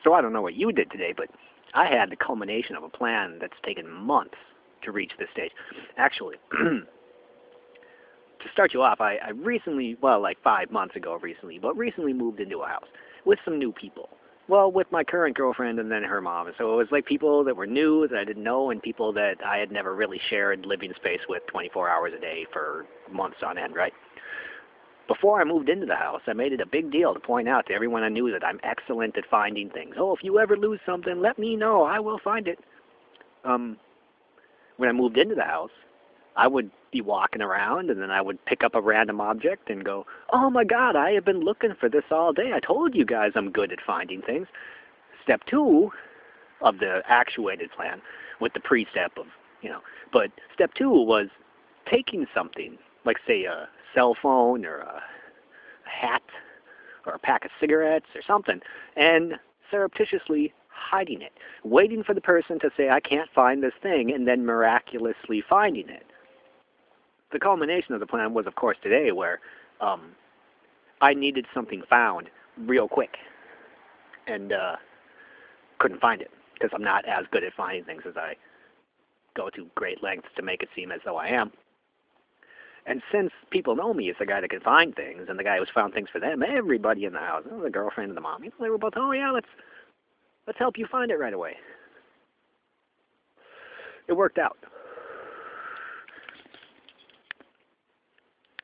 So I don't know what you did today, but I had the culmination of a plan that's taken months to reach this stage. Actually, to start you off, I recently, well, like 5 months ago recently, but recently moved into a house with some new people. Well, with my current girlfriend and then her mom. So it was like people that were new that I didn't know and people that I had never really shared living space with 24 hours a day for months on end, right? Before I moved into the house, I made it a big deal to point out to everyone I knew that I'm excellent at finding things. Oh, if you ever lose something, let me know. I will find it. When I moved into the house, I would be walking around and then I would pick up a random object and go, oh my God, I have been looking for this all day. I told you guys I'm good at finding things. Step two of the actuated plan with the pre-step of, but step two was taking something, like say a cell phone or a hat or a pack of cigarettes or something, and surreptitiously hiding it, waiting for the person to say, I can't find this thing, and then miraculously finding it. The culmination of the plan was, of course, today, where I needed something found real quick, and couldn't find it, because I'm not as good at finding things as I go to great lengths to make it seem as though I am. And since people know me as the guy that can find things, and the guy who's found things for them, everybody in the house, the girlfriend and the mom, they were both, oh yeah, let's help you find it right away. It worked out.